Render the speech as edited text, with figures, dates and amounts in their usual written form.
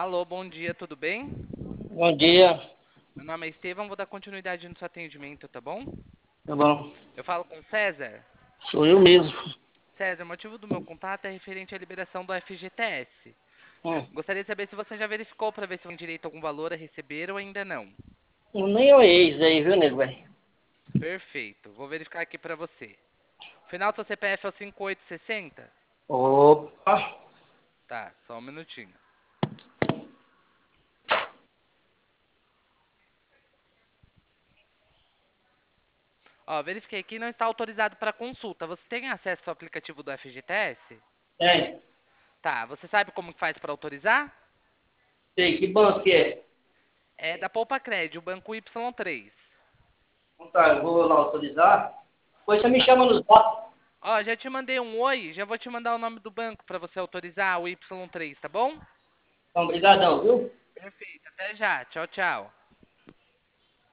Alô, bom dia, tudo bem? Bom dia, Meu nome é Estevão, vou dar continuidade no seu atendimento, tá bom? tá bom? Eu falo com o César. Sou eu mesmo. César, o motivo do meu contato é referente à liberação do FGTS. Hum, Gostaria de saber se você já verificou para ver se tem direito a algum valor a receber ou ainda não. eu nem olhei isso aí, viu, nego, velho? Perfeito, vou verificar aqui para você. O final do seu CPF é o 5860? Opa, Tá, só um minutinho. Ó, verifiquei aqui, não está autorizado para consulta. Você tem acesso ao aplicativo do FGTS? tem. Tá, você sabe como que faz para autorizar? Sei, que banco que é? É da Poupa Crédito, o banco Y3. Então tá, eu vou lá autorizar. Depois você me Tá. chama no zap. Ó, já te mandei um oi, já vou te mandar o nome do banco para você autorizar o Y3, tá bom? Então, brigadão, viu? Perfeito, até já. Tchau, tchau.